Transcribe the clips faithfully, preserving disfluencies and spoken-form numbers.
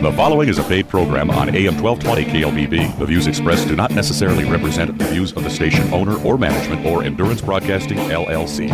The following is a paid program on A M twelve twenty K L B B. The views expressed do not necessarily represent the views of the station owner or management or Endurance Broadcasting, L L C.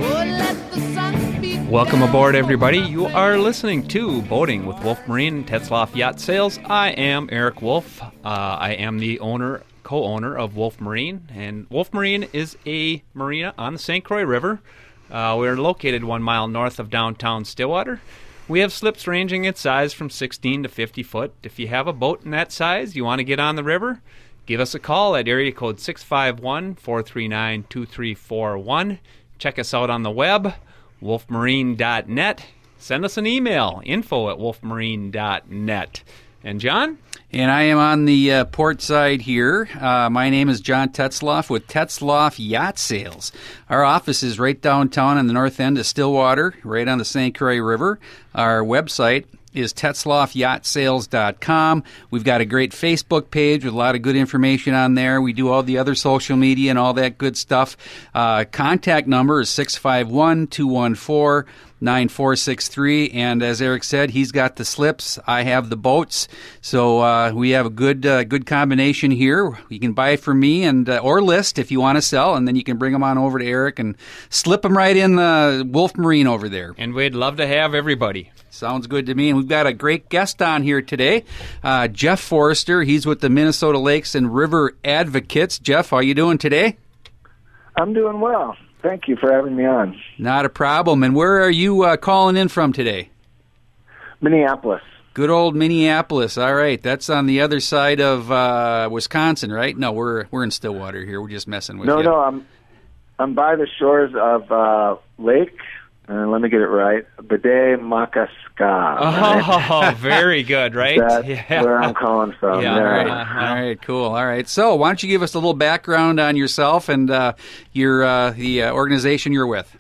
Welcome aboard, everybody. You are listening to Boating with Wolf Marine and Tetzlaff Yacht Sales. I am Eric Wolf. Uh, I am the owner, co-owner of Wolf Marine, and Wolf Marine is a marina on the Saint Croix River. Uh, we're located one mile north of downtown Stillwater. We have slips ranging in size from sixteen to fifty foot. If you have a boat in that size, you want to get on the river, give us a call at area code six five one, four three nine, two three four one. Check us out on the web, wolf marine dot net. Send us an email, info at wolf marine dot net. And John? And I am on the uh, port side here. Uh, my name is John Tetzlaff with Tetzlaff Yacht Sales. Our office is right downtown on the north end of Stillwater, right on the Saint Croix River. Our website is tetzlaff yacht sales dot com. We've got a great Facebook page with a lot of good information on there. We do all the other social media and all that good stuff. Uh, contact number is six five one, two one four, nine four six three. And as Eric said, he's got the slips. I have the boats. So uh, we have a good uh, good combination here. You can buy from me and uh, or list if you want to sell, and then you can bring them on over to Eric and slip them right in the Wolf Marine over there. And we'd love to have everybody. Sounds good to me. And we've got a great guest on here today, uh, Jeff Forrester. He's with the Minnesota Lakes and River Advocates. Jeff, how you doing today? I'm doing well. Thank you for having me on. Not a problem. And where are you uh, calling in from today? Minneapolis. Good old Minneapolis. All right. That's on the other side of uh, Wisconsin, right? No, we're we're in Stillwater here. We're just messing with no, you. No, no. I'm, I'm by the shores of uh, Lake... Uh, let me get it right. Bede-Makaska. Right? Oh, very good, right? That's yeah. where I'm calling from. Yeah, yeah. all right. All right, cool. All right. So why don't you give us a little background on yourself and uh, your uh, the uh, organization you're with?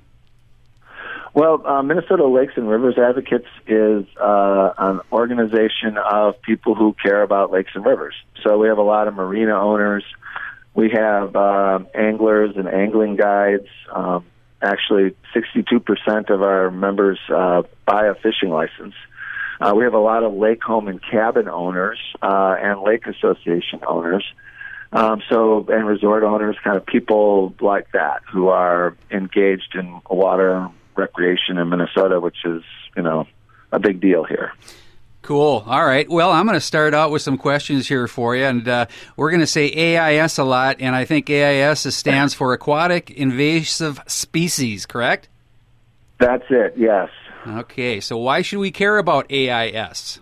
Well, uh, Minnesota Lakes and Rivers Advocates is uh, an organization of people who care about lakes and rivers. So we have a lot of marina owners. We have uh, anglers and angling guides. Um, Actually, sixty-two percent of our members uh, buy a fishing license. Uh, we have a lot of lake home and cabin owners uh, and lake association owners. Um, so, and resort owners, kind of people like that who are engaged in water recreation in Minnesota, which is, you know, a big deal here. Cool. All right. Well, I'm going to start out with some questions here for you, and uh, we're going to say A I S a lot, and I think A I S stands for Aquatic Invasive Species, correct? That's it, yes. Okay. So why should we care about A I S?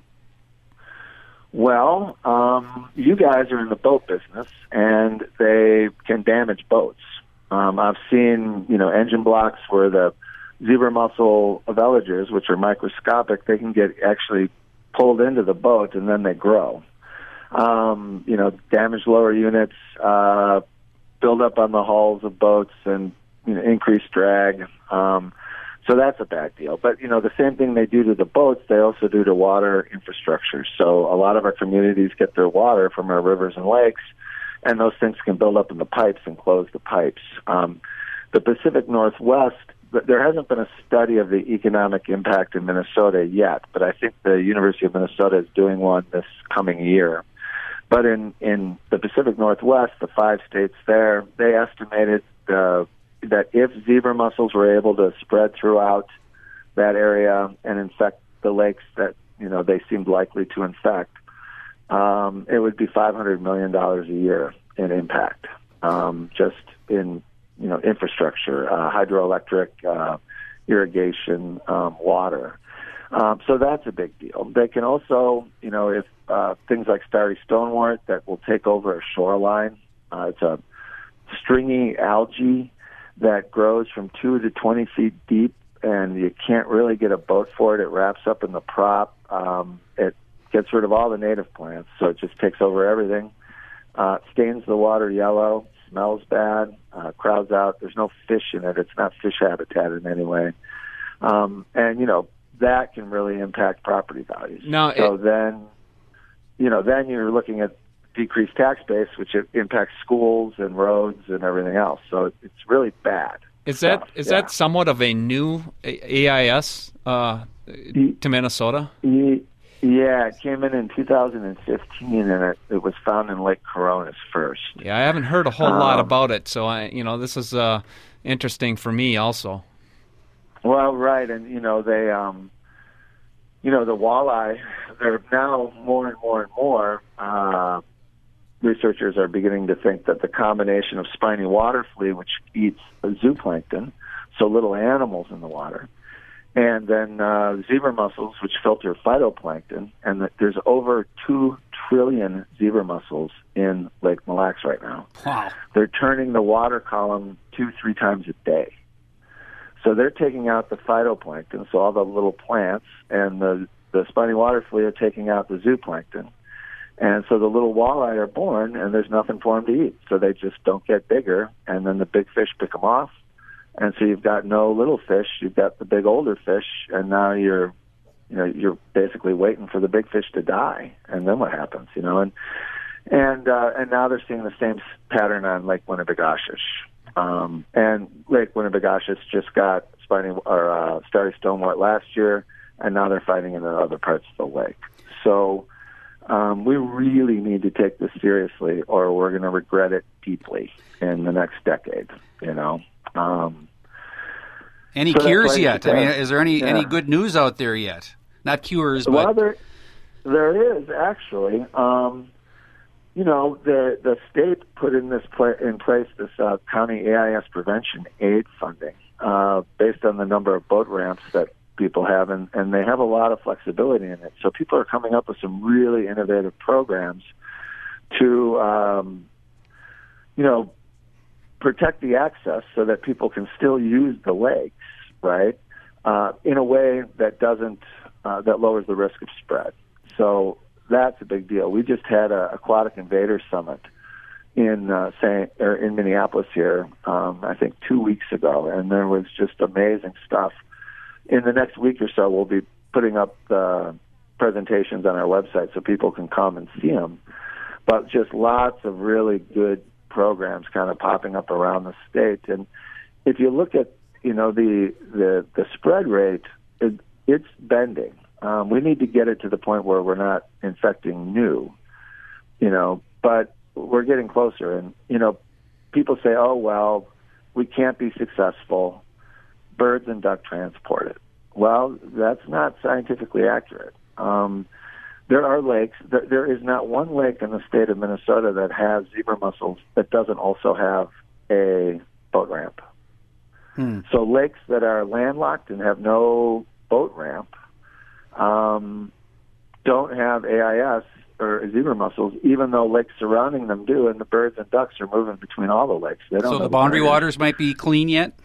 Well, um, you guys are in the boat business, and they can damage boats. Um, I've seen, you know, engine blocks where the zebra mussel veligers, which are microscopic, they can get actually pulled into the boat, and then they grow. Um, you know, damaged lower units, uh, build up on the hulls of boats, and you know, increase drag. Um, so that's a bad deal. But, you know, the same thing they do to the boats, they also do to water infrastructure. So a lot of our communities get their water from our rivers and lakes, and those things can build up in the pipes and close the pipes. Um, the Pacific Northwest, there hasn't been a study of the economic impact in Minnesota yet, but I think the University of Minnesota is doing one this coming year. But in, in the Pacific Northwest, the five states there, they estimated uh, that if zebra mussels were able to spread throughout that area and infect the lakes that, you know, they seemed likely to infect, um, it would be five hundred million dollars a year in impact, um, just in you know, infrastructure, uh, hydroelectric, uh, irrigation, um, water. Um, so that's a big deal. They can also, you know, if uh, things like starry stonewort that will take over a shoreline. Uh, it's a stringy algae that grows from two to twenty feet deep, and you can't really get a boat for it. It wraps up in the prop. Um, it gets rid of all the native plants, so it just takes over everything. Uh, stains the water yellow. Smells bad, uh, crowds out. There's no fish in it. It's not fish habitat in any way. Um, and, you know, that can really impact property values. No, so it, then, you know, then you're looking at decreased tax base, which impacts schools and roads and everything else. So it's really bad. Is that stuff. is yeah. that somewhat of a new A I S uh, to Minnesota? Yeah, it came in in two thousand fifteen, and it, it was found in Lake Coronas first. Yeah, I haven't heard a whole um, lot about it, so I, you know, this is uh, interesting for me also. Well, right, and you know they, um, you know, the walleye. They're now more and more and more. Uh, researchers are beginning to think that the combination of spiny water flea, which eats zooplankton, so little animals in the water, and then uh, zebra mussels, which filter phytoplankton, and that there's over two trillion zebra mussels in Lake Mille Lacs right now. Wow. They're turning the water column two, three times a day. So they're taking out the phytoplankton, so all the little plants, and the, the spiny water flea are taking out the zooplankton. And so the little walleye are born, and there's nothing for them to eat. So they just don't get bigger, and then the big fish pick them off. And so you've got no little fish, you've got the big older fish, and now you're, you know, you're basically waiting for the big fish to die, and then what happens, you know? And and uh, and now they're seeing the same pattern on Lake Winnibigoshish, um, and Lake Winnibigoshish just got spiny or uh, starry stonewort last year, and now they're fighting in the other parts of the lake. So um, we really need to take this seriously, or we're going to regret it deeply in the next decade, you know. Um, any so cures yet? I mean, is there any, yeah. any good news out there yet? Not cures, but... Well, there, there is, actually. Um, you know, the the state put in this pla- in place this uh, county A I S prevention aid funding uh, based on the number of boat ramps that people have, and, and they have a lot of flexibility in it. So people are coming up with some really innovative programs to, um, you know, protect the access so that people can still use the lakes, right, uh, in a way that doesn't, uh, that lowers the risk of spread. So that's a big deal. We just had a Aquatic Invaders Summit in uh, Saint or in Minneapolis here, um, I think two weeks ago, and there was just amazing stuff. In the next week or so, we'll be putting up the presentations on our website so people can come and see them. But just lots of really good programs kind of popping up around the state. And if you look at, you know, the the, the spread rate, it, it's bending. Um, we need to get it to the point where we're not infecting new, you know, but we're getting closer. And, you know, people say, oh, well, we can't be successful. Birds and duck transport it. Well, that's not scientifically accurate. Um, There are lakes. There, there is not one lake in the state of Minnesota that has zebra mussels that doesn't also have a boat ramp. Hmm. So lakes that are landlocked and have no boat ramp um, don't have A I S or zebra mussels, even though lakes surrounding them do, and the birds and ducks are moving between all the lakes. They don't so know the boundary waters might be clean yet?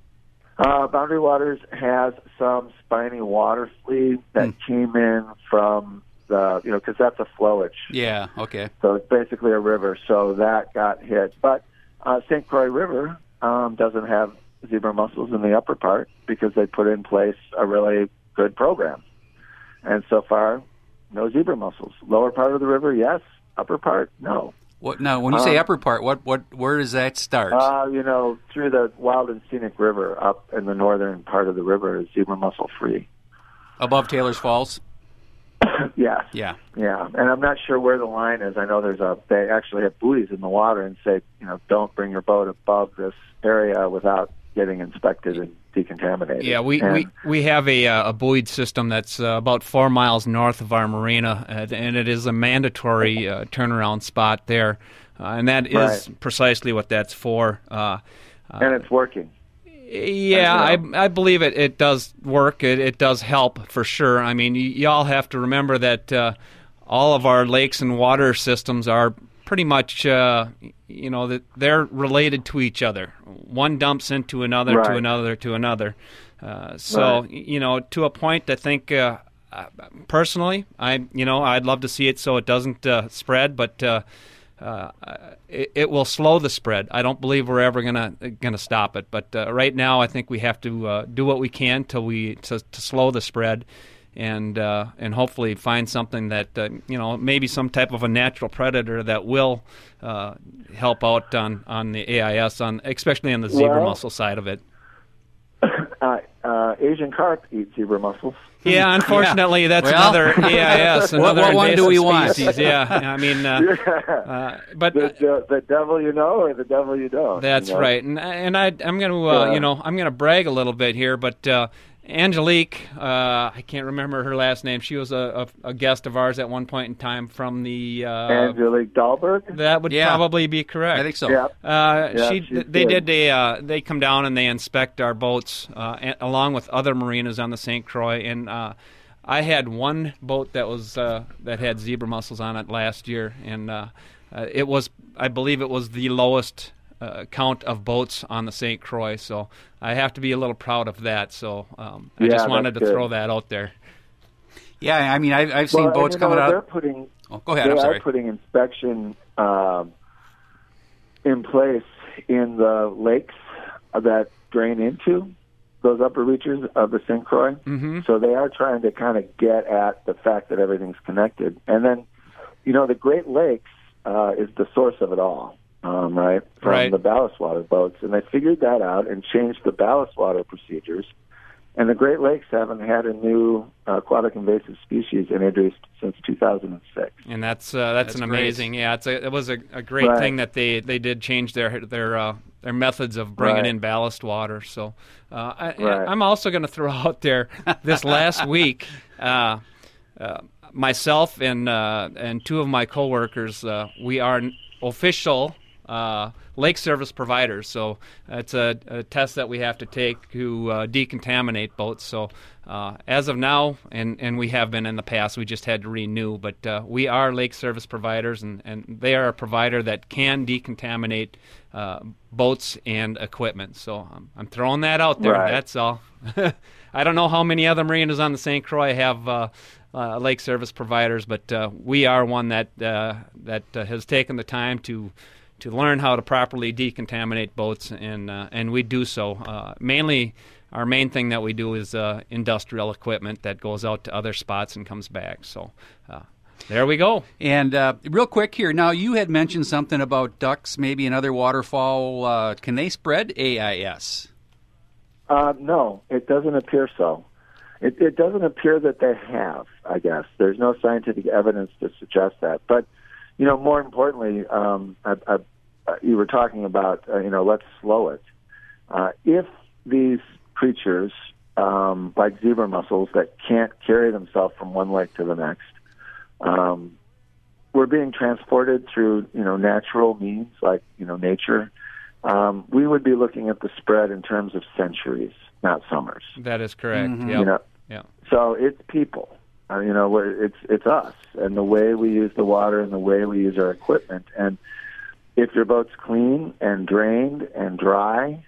Uh, Boundary Waters has some spiny water flea that hmm. came in from the, you know, because that's a flowage. Yeah, okay. So it's basically a river, so that got hit. But uh, Saint Croix River um, doesn't have zebra mussels in the upper part because they put in place a really good program. And so far, no zebra mussels. Lower part of the river, yes. Upper part, no. What now? When you say um, upper part, what what where does that start? Uh, you know, through the Wild and Scenic River, up in the northern part of the river is zebra mussel free. Above Taylor's Falls? Yes. Yeah. Yeah. And I'm not sure where the line is. I know there's a they actually have buoys in the water and say, you know, don't bring your boat above this area without getting inspected and decontaminated. Yeah, we, and, we, we have a, uh, a buoyed system that's uh, about four miles north of our marina, uh, and it is a mandatory uh, turnaround spot there, uh, and that is right. precisely what that's for. Uh, uh, and it's working. Yeah, I, I believe it, it does work. It, it does help for sure. I mean, y- y'all have to remember that uh, all of our lakes and water systems are pretty much, uh, you know, that they're related to each other. One dumps into another, right. to another, to another. Uh, so, right. you know, to a point, I think uh, personally, I, you know, I'd love to see it so it doesn't uh, spread, but uh, uh, it, it will slow the spread. I don't believe we're ever gonna gonna stop it. But uh, right now, I think we have to uh, do what we can till we to, to slow the spread. And uh, and hopefully find something that, uh, you know, maybe some type of a natural predator that will uh, help out on, on the A I S, on especially on the zebra well, mussel side of it. Uh, uh, Asian carp eat zebra mussels. Yeah, unfortunately, yeah. that's well, another A I S. What, another what one do we want? Species. Yeah, I mean, uh, uh, but the, the, the devil you know, or the devil you don't. That's you know? right, and and I I'm going to uh, yeah. you know I'm going to brag a little bit here, but. Uh, Angelique, uh, I can't remember her last name. She was a, a, a guest of ours at one point in time from the... Uh, Angelique Dahlberg? That would yeah. probably be correct. I think so. Yeah. Uh, yeah, she, they good. did a, uh, they come down and they inspect our boats uh, a- along with other marinas on the Saint Croix. And uh, I had one boat that was uh, that had zebra mussels on it last year, and uh, uh, it was, I believe, it was the lowest uh, count of boats on the Saint Croix. So I have to be a little proud of that. So um, I yeah, just wanted to good. throw that out there. Yeah, I mean, I've, I've seen well, boats and, you know, coming out. They're putting, oh, go ahead. they I'm sorry. are putting inspection um, in place in the lakes that drain into those upper reaches of the Saint Croix. Mm-hmm. So they are trying to kind of get at the fact that everything's connected. And then, you know, the Great Lakes uh, is the source of it all. Um, right, from right. the ballast water boats. And they figured that out and changed the ballast water procedures. And the Great Lakes haven't had a new uh, aquatic invasive species introduced since two thousand six. And that's uh, that's, That's an great. amazing, yeah. It's a, it was a, a great Right. thing that they, they did change their their uh, their methods of bringing Right. in ballast water. So uh, I, Right. I'm also going to throw out there this last week. Uh, uh, myself and uh, and two of my coworkers, uh, we are official uh, lake service providers. So it's a, a test that we have to take to uh, decontaminate boats. So uh, as of now, and, and we have been in the past, we just had to renew, but uh, we are lake service providers, and, and they are a provider that can decontaminate uh, boats and equipment. So I'm, I'm throwing that out there. Right. That's all. I don't know how many other marinas on the Saint Croix have uh, uh, lake service providers, but uh, we are one that uh, that uh, has taken the time to to learn how to properly decontaminate boats, and uh, and we do so. Uh, mainly, our main thing that we do is uh, industrial equipment that goes out to other spots and comes back. So uh, there we go. And uh, real quick here, now you had mentioned something about ducks, maybe and other waterfowl. Uh, can they spread A I S? Uh, no, it doesn't appear so. It, it doesn't appear that they have, I guess. There's no scientific evidence to suggest that. But, you know, more importantly, um, I, I, you were talking about, uh, you know, let's slow it. Uh, if these creatures, um, like zebra mussels, that can't carry themselves from one lake to the next, um, were being transported through, you know, natural means, like, you know, nature, um, we would be looking at the spread in terms of centuries, not summers. That is correct. Mm-hmm. Yep. You know, Yep. so it's people. Uh, you know, we're, it's it's us and the way we use the water and the way we use our equipment. And if your boat's clean and drained and dry,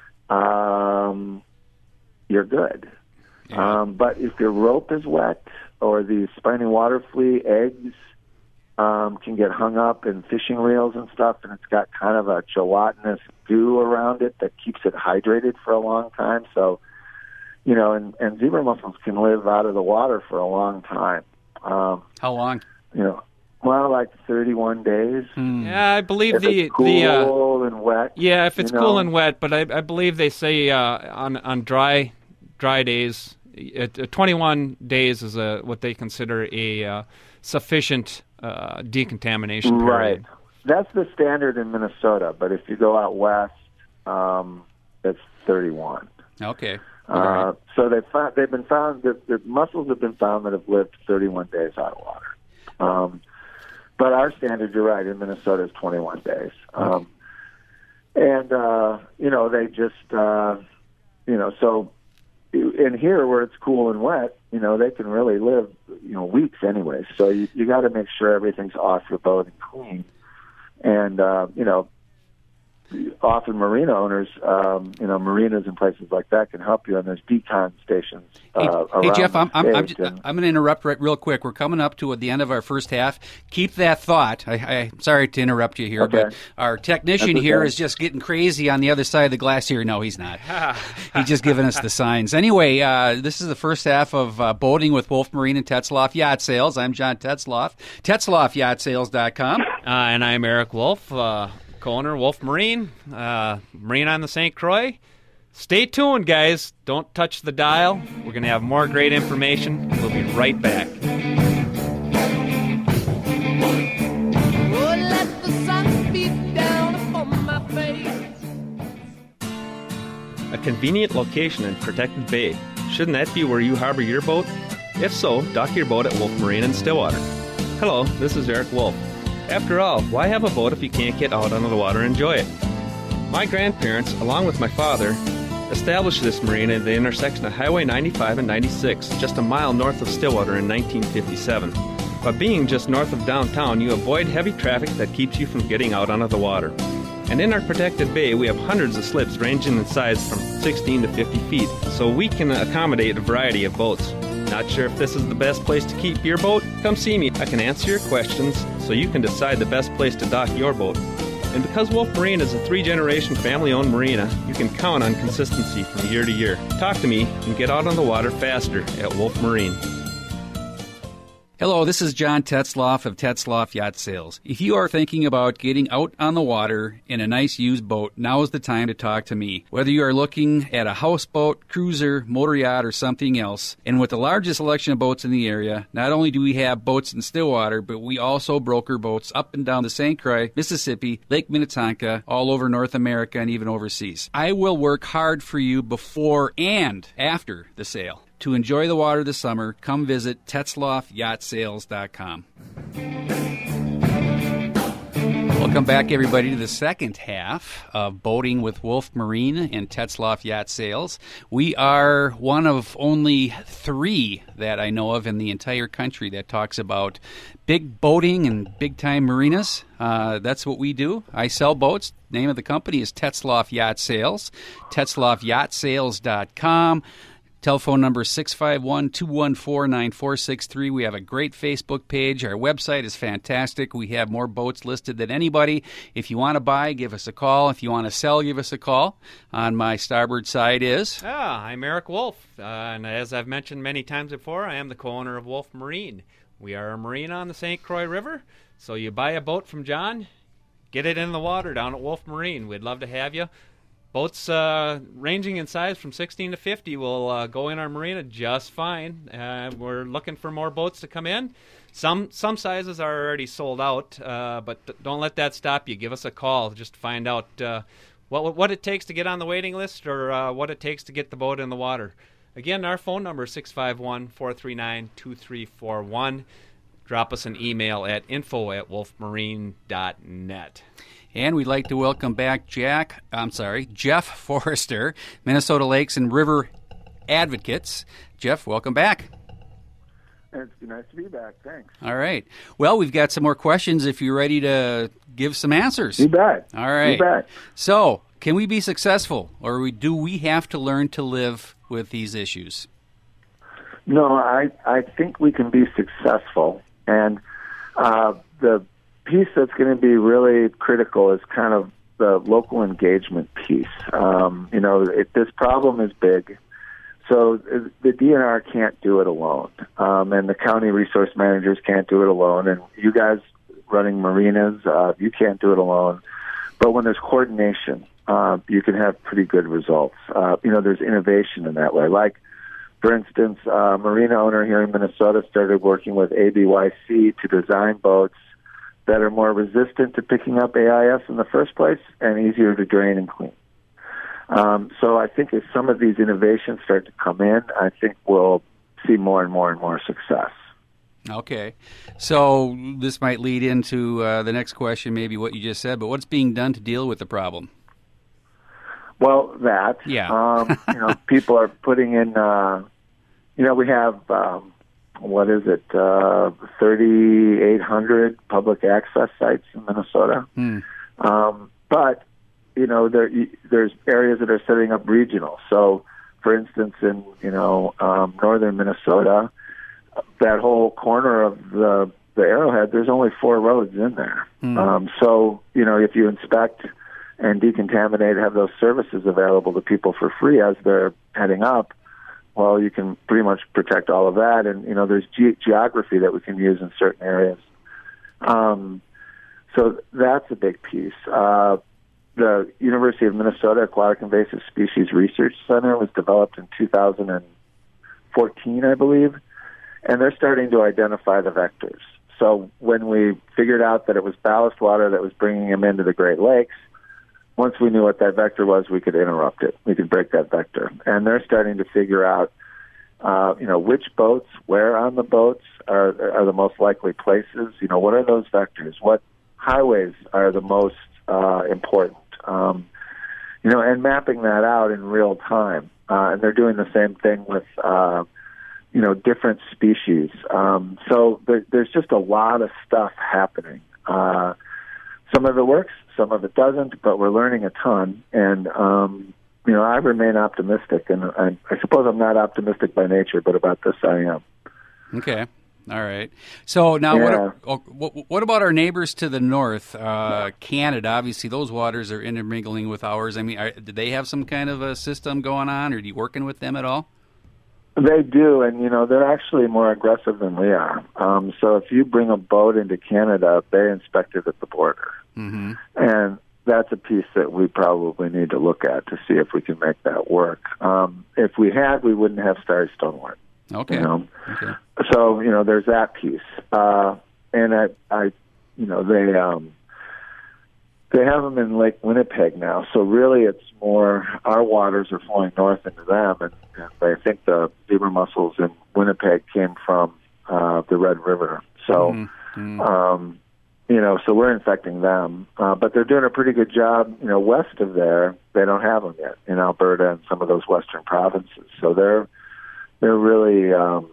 um, you're good. Yeah. Um, but if your rope is wet or the spiny water flea eggs um, can get hung up in fishing reels and stuff, and it's got kind of a gelatinous goo around it that keeps it hydrated for a long time. So, you know, and, and zebra mussels can live out of the water for a long time. Um, How long? you know, well, like thirty-one days. Hmm. Yeah, I believe If the it's cool the uh, and wet. yeah, if it's you cool know. and wet, but I, I believe they say uh, on on dry dry days, it, uh, twenty-one days is a what they consider a uh, sufficient uh, decontamination period. Right. That's the standard in Minnesota, but if you go out west, um, it's thirty-one. Okay. All Uh, right. so they found, they've been found that the mussels have been found that have lived thirty-one days out of water. Um, but our standard, you're right, in Minnesota is twenty-one days. Um, and uh, you know they just uh, you know so in here where it's cool and wet, you know they can really live you know weeks anyway. So you, you got to make sure everything's off your boat and clean. And uh, you know. Often marina owners, um, you know, marinas and places like that can help you, and there's decon stations. Uh, Hey, around hey Jeff, the I'm I'm, I'm, state, just, and- I'm going to interrupt right real quick. We're coming up to the end of our first half. Keep that thought. I, I sorry to interrupt you here, Okay. but our technician That's here okay. is just getting crazy on the other side of the glass here. No, he's not. He's just giving us the signs. Anyway, uh, this is the first half of uh, Boating with Wolf Marine and Tetzloff Yacht Sales. I'm John Tetzloff, tetzloff yacht sales dot com. Uh, and I'm Eric Wolf, uh, co-owner Wolf Marine, uh, Marine on the Saint Croix. Stay tuned, guys. Don't touch the dial. We're going to have more great information. We'll be right back. A convenient location in Protected Bay. Shouldn't that be where you harbor your boat? If so, dock your boat at Wolf Marine in Stillwater. Hello, this is Eric Wolf. After all, why have a boat if you can't get out onto the water and enjoy it? My grandparents, along with my father, established this marina at the intersection of Highway ninety-five and ninety-six, just a mile north of Stillwater in nineteen fifty-seven. By being just north of downtown, you avoid heavy traffic that keeps you from getting out onto the water. And in our Protected Bay, we have hundreds of slips ranging in size from sixteen to fifty feet, so we can accommodate a variety of boats. Not sure if this is the best place to keep your boat? Come see me. I can answer your questions so you can decide the best place to dock your boat. And because Wolf Marine is a three-generation family-owned marina, you can count on consistency from year to year. Talk to me and get out on the water faster at Wolf Marine. Hello, this is John Tetzloff of Tetzloff Yacht Sales. If you are thinking about getting out on the water in a nice used boat, now is the time to talk to me. Whether you are looking at a houseboat, cruiser, motor yacht, or something else, and with the largest selection of boats in the area, not only do we have boats in Stillwater, but we also broker boats up and down the Saint Croix, Mississippi, Lake Minnetonka, all over North America, and even overseas. I will work hard for you before and after the sale. To enjoy the water this summer, come visit Tetzloff Yacht Sales dot com. Welcome back, everybody, to the second half of Boating with Wolf Marine and Tetzloff Yacht Sales. We are one of only three that I know of in the entire country that talks about big boating and big-time marinas. Uh, that's what we do. I sell boats. Name of the company is Tetzloff Yacht Sales, Tetzloff Yacht Sales dot com. Telephone number six five one, two one four, nine four six three. We have a great Facebook page. Our website is fantastic. We have more boats listed than anybody. If you want to buy, give us a call. If you want to sell, give us a call. On my starboard side is... Ah, I'm Eric Wolf, uh, and as I've mentioned many times before, I am the co-owner of Wolf Marine. We are a marina on the Saint Croix River, so you buy a boat from John, get it in the water down at Wolf Marine. We'd love to have you. Boats uh, ranging in size from sixteen to fifty will uh, go in our marina just fine. Uh, we're looking for more boats to come in. Some some sizes are already sold out, uh, but don't let that stop you. Give us a call just to find out uh, what what it takes to get on the waiting list or uh, what it takes to get the boat in the water. Again, our phone number is six five one, four three nine, two three four one. Drop us an email at info at wolf marine dot net. And we'd like to welcome back Jack, I'm sorry, Jeff Forrester, Minnesota Lakes and River Advocates. Jeff, welcome back. It's nice to be back. Thanks. All right. Well, we've got some more questions if you're ready to give some answers. You bet. All right. You bet. So, can we be successful, or we, do we have to learn to live with these issues? No, I, I think we can be successful. And uh, the piece that's going to be really critical is kind of the local engagement piece. Um, you know, it, this problem is big, so the D N R can't do it alone, um, and the county resource managers can't do it alone, and you guys running marinas, uh, you can't do it alone. But when there's coordination, uh, you can have pretty good results. Uh, you know, there's innovation in that way. Like, for instance, a marina owner here in Minnesota started working with A B Y C to design boats that are more resistant to picking up A I S in the first place and easier to drain and clean. Um, so I think as some of these innovations start to come in, I think we'll see more and more and more success. Okay. So this might lead into uh, the next question, maybe what you just said, but what's being done to deal with the problem? Well, that. Yeah. um, you know, people are putting in, uh, you know, we have... Um, what is it, uh, thirty-eight hundred public access sites in Minnesota. Hmm. Um, but, you know, there, there's areas that are setting up regional. So, for instance, in, you know, um, northern Minnesota, that whole corner of the, the Arrowhead, there's only four roads in there. Hmm. Um, so, you know, if you inspect and decontaminate, have those services available to people for free as they're heading up, well, you can pretty much protect all of that. And, you know, there's ge- geography that we can use in certain areas. Um, so that's a big piece. Uh, the University of Minnesota Aquatic Invasive Species Research Center was developed in two thousand fourteen, I believe, and they're starting to identify the vectors. So when we figured out that it was ballast water that was bringing them into the Great Lakes, once we knew what that vector was, we could interrupt it. We could break that vector. And they're starting to figure out, uh, you know, which boats, where on the boats are are the most likely places. You know, what are those vectors? What highways are the most uh, important? Um, you know, and mapping that out in real time. Uh, and they're doing the same thing with, uh, you know, different species. Um, so there, there's just a lot of stuff happening. Uh, some of it works, some of it doesn't, but we're learning a ton. And, um, you know, I remain optimistic. And I, I suppose I'm not optimistic by nature, but about this I am. Okay. All right. So now, Yeah. what, what what about our neighbors to the north? Uh, Canada, obviously, those waters are intermingling with ours. I mean, are, do they have some kind of a system going on, or are you working with them at all? They do, and, you know, they're actually more aggressive than we are. Um, so if you bring a boat into Canada, they inspect it at the border. Mm-hmm. And that's a piece that we probably need to look at to see if we can make that work. Um, if we had, we wouldn't have starry stonewort. Okay. You know? Okay. So, you know, there's that piece. Uh, and I, I, you know, they, um, they have them in Lake Winnipeg now. So really it's more, our waters are flowing north into them. And, and I think the zebra mussels in Winnipeg came from, uh, the Red River. So, mm-hmm. um, you know, so we're infecting them. Uh, but they're doing a pretty good job, you know, west of there. They don't have them yet in Alberta and some of those western provinces. So they're, they're really um,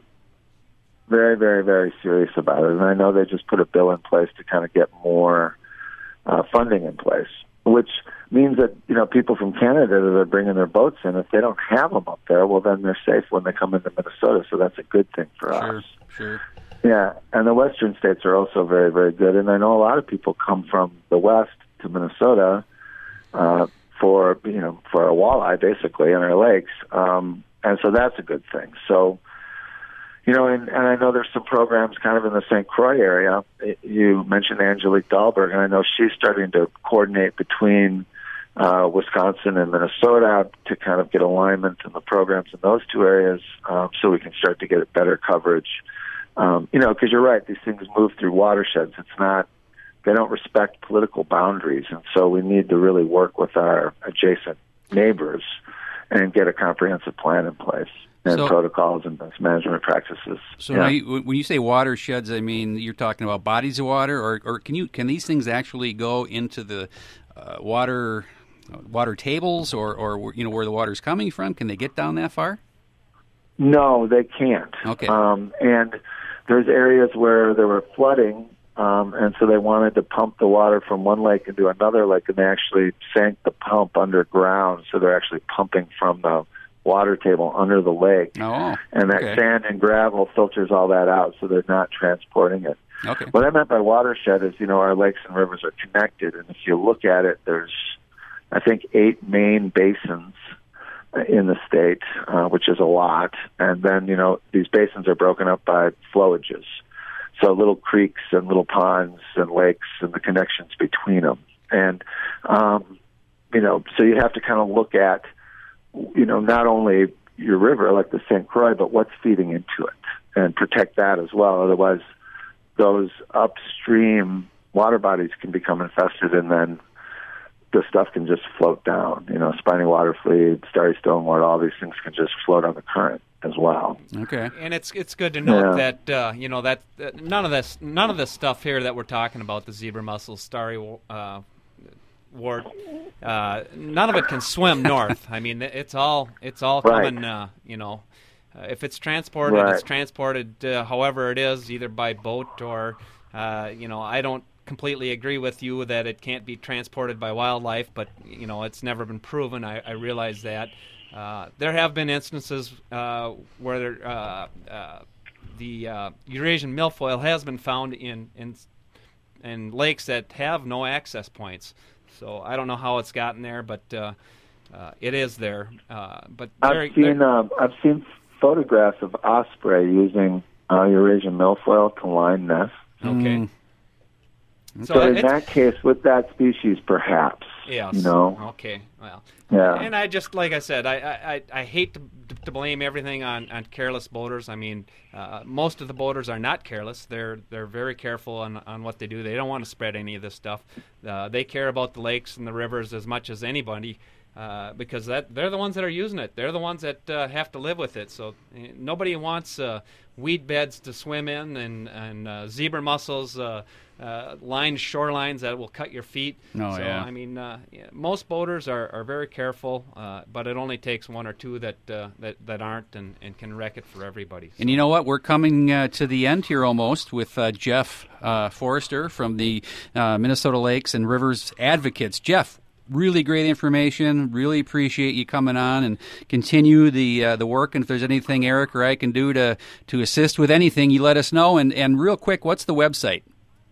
very, very, very serious about it. And I know they just put a bill in place to kind of get more uh, funding in place, which means that, you know, people from Canada that are bringing their boats in, if they don't have them up there, well, then they're safe when they come into Minnesota. So that's a good thing for Sure, us. sure. Yeah, and the western states are also very, very good. And I know a lot of people come from the west to Minnesota uh, for, you know, for a walleye, basically, in our lakes. Um And so that's a good thing. So, you know, and, and I know there's some programs kind of in the Saint Croix area. You mentioned Angelique Dahlberg, and I know she's starting to coordinate between uh, Wisconsin and Minnesota to kind of get alignment in the programs in those two areas um, so we can start to get better coverage. Um, you know, because you're right, these things move through watersheds. It's not, they don't respect political boundaries, and so we need to really work with our adjacent neighbors and get a comprehensive plan in place and so, protocols and best management practices. So yeah. now you, when you say watersheds, I mean, you're talking about bodies of water, or, or can you can these things actually go into the uh, water uh, water tables, or, or you know where the water's coming from? Can they get down that far? No, they can't. Okay. Um, and there's areas where there were flooding, um, and so they wanted to pump the water from one lake into another lake, and they actually sank the pump underground, so they're actually pumping from the water table under the lake. Oh, and that okay. sand and gravel filters all that out, so they're not transporting it. Okay. What I meant by watershed is, you know, our lakes and rivers are connected, and if you look at it, there's, I think, eight main basins in the state, uh, which is a lot. And then, you know, these basins are broken up by flowages. So little creeks and little ponds and lakes and the connections between them. And, um, you know, so you have to kind of look at, you know, not only your river like the Saint Croix, but what's feeding into it and protect that as well. Otherwise, those upstream water bodies can become infested, and then the stuff can just float down. You know, spiny water fleet, starry stonewort, all these things can just float on the current as well. Okay. And it's it's good to note Yeah. that uh, you know that, that none of this none of this stuff here that we're talking about, the zebra mussels, starry uh, wort, uh, none of it can swim north. I mean, it's all it's all Right. coming. Uh, you know, uh, if it's transported, Right. it's transported uh, however it is, either by boat or uh, you know, I don't completely agree with you that it can't be transported by wildlife, but you know, it's never been proven. I, I realize that. Uh, there have been instances uh, where uh, uh, the uh, Eurasian milfoil has been found in, in in lakes that have no access points. So I don't know how it's gotten there, but uh, uh, it is there. Uh, but I've seen uh, I've seen photographs of osprey using uh, Eurasian milfoil to line nests. Okay. Mm. So, in it's- that case, with that species, perhaps. Yes. You know. Okay. Well. Yeah. And I just, like I said, I I, I, I hate to, to blame everything on, on careless boaters. I mean, uh, most of the boaters are not careless. They're they're very careful on on what they do. They don't want to spread any of this stuff. Uh, they care about the lakes and the rivers as much as anybody. Uh, because that they're the ones that are using it. They're the ones that uh, have to live with it. So uh, nobody wants uh, weed beds to swim in and, and uh, zebra mussels, uh, uh, lined shorelines that will cut your feet. Oh, so, yeah. I mean, uh, yeah, most boaters are, are very careful, uh, but it only takes one or two that uh, that, that aren't and, and can wreck it for everybody. So. And you know what? We're coming uh, to the end here almost with uh, Jeff uh, Forrester from the uh, Minnesota Lakes and Rivers Advocates. Jeff, really great information. Really appreciate you coming on and continue the uh, the work. And if there's anything Eric or I can do to, to assist with anything, you let us know. And, and real quick, what's the website?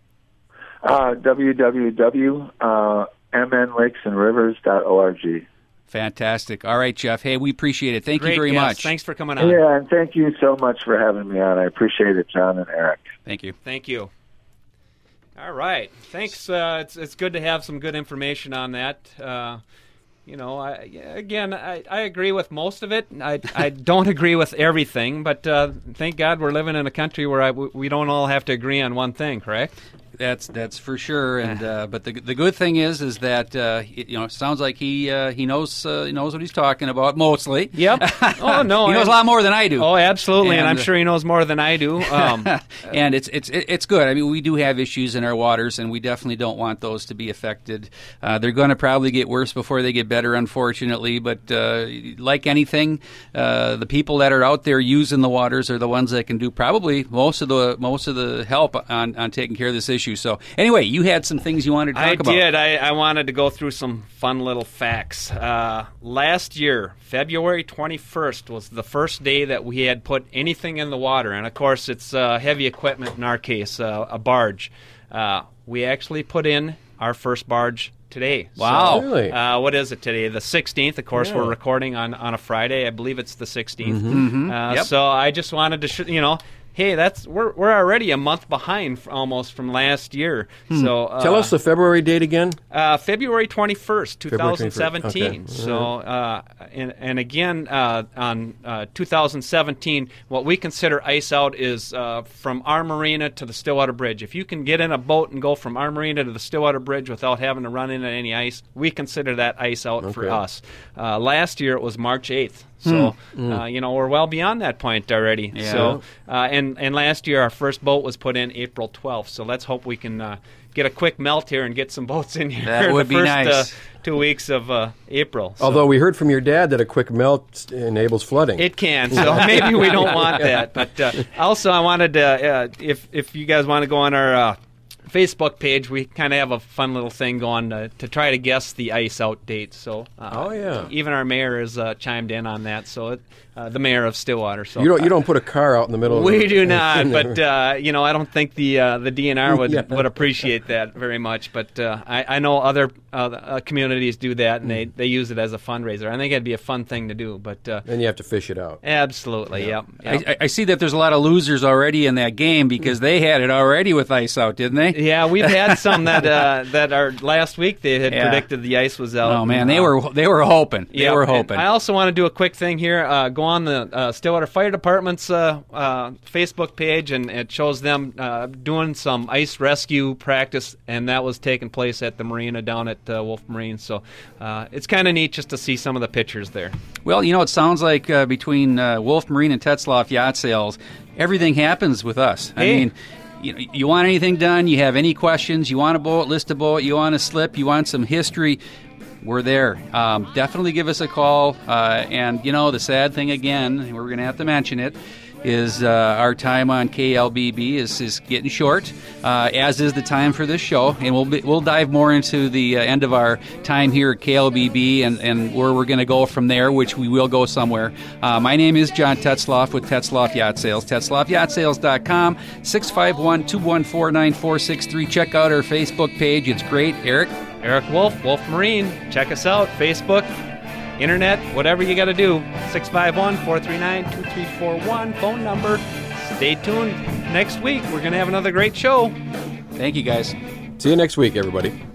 Uh, w w w dot m n lakes and rivers dot org. Fantastic. All right, Jeff. Hey, we appreciate it. Thank Great you very guest. much. Thanks for coming on. Yeah, and thank you so much for having me on. I appreciate it, John and Eric. Thank you. Thank you. All right. Thanks. Uh, it's it's good to have some good information on that. Uh, you know, I, again, I, I agree with most of it. I, I don't agree with everything, but uh, thank God we're living in a country where I, we don't all have to agree on one thing, correct? That's that's for sure. And uh, but the the good thing is is that uh, it, you know, it sounds like he uh, he knows uh, he knows what he's talking about mostly. Yep. Oh no, he knows I, a lot more than I do. Oh, absolutely, and, And, I'm uh, sure he knows more than I do. Um, and it's it's it's good. I mean, we do have issues in our waters, and we definitely don't want those to be affected. Uh, they're going to probably get worse before they get better, unfortunately. But uh, like anything, uh, the people that are out there using the waters are the ones that can do probably most of the most of the help on, on taking care of this issue. So anyway, you had some things you wanted to talk I about. I did. I, I wanted to go through some fun little facts. Uh, last year, February twenty-first was the first day that we had put anything in the water. And, of course, it's uh, heavy equipment in our case, uh, a barge. Uh, we actually put in our first barge today. Wow. So, Really? uh, what is it today? The sixteenth. Of course, Yeah. we're recording on, on a Friday. I believe it's the sixteenth. Mhm. Uh, Yep. So I just wanted to, sh- you know, hey, that's we're we're already a month behind f- almost from last year. So uh, Tell us the February date again. uh, February twenty-first, February twenty seventeen. twenty-first. Okay. So, uh, and, and again, uh, on uh, two thousand seventeen, what we consider ice out is uh, from our marina to the Stillwater Bridge. If you can get in a boat and go from our marina to the Stillwater Bridge without having to run into any ice, we consider that ice out for Okay. us. Uh, last year, it was March eighth. So, uh, you know, we're well beyond that point already. Yeah. So, uh, and, and last year, our first boat was put in April twelfth. So let's hope we can uh, get a quick melt here and get some boats in here That the would be first nice. uh, two weeks of uh, April. So Although we heard from your dad that a quick melt enables flooding. it can, so maybe we don't want that. But uh, also, I wanted to, uh, if if you guys want to go on our uh, Facebook page, we kind of have a fun little thing going to, to try to guess the ice out date. So, uh, Oh, yeah. even our mayor has uh, chimed in on that. So, it, uh, the mayor of Stillwater. So you don't you don't put a car out in the middle of we the, do not, but uh, you know, I don't think the uh, the D N R would Yeah. would appreciate that very much. But uh, I, I know other uh, uh, communities do that, and they, they use it as a fundraiser. I think it'd be a fun thing to do. But uh, then you have to fish it out. absolutely, yep. yep. I, I see that there's a lot of losers already in that game because they had it already with ice out, didn't they? Yeah, we've had some that uh, that are last week they had Yeah. predicted the ice was out. Oh man, they Uh, were they were hoping. They Yeah, were and hoping. I also want to do a quick thing here. Uh, go on the uh, Stillwater Fire Department's uh, uh, Facebook page, and it shows them uh, doing some ice rescue practice, and that was taking place at the marina down at uh, Wolf Marine. So uh, it's kind of neat just to see some of the pictures there. Well, you know, it sounds like uh, between uh, Wolf Marine and Tetzloff Yacht Sales, everything happens with us. I Hey. mean, you know, you want anything done, you have any questions, you want a boat, list a boat, you want a slip, you want some history, we're there. Um, definitely give us a call. Uh, and, you know, the sad thing again, we're going to have to mention it, is uh, our time on K L B B is, is getting short, uh, as is the time for this show. And we'll be, we'll dive more into the uh, end of our time here at K L B B and, and where we're going to go from there, which we will go somewhere. Uh, my name is John Tetzloff with Tetzloff Yacht Sales, tetzloff yacht sales dot com, six five one, two one four, nine four six three. Check out our Facebook page. It's great. Eric? Eric Wolf, Wolf Marine. Check us out. Facebook, internet, whatever you got to do. six five one, four three nine, two three four one. Phone number. Stay tuned. Next week, we're going to have another great show. Thank you, guys. See you next week, everybody.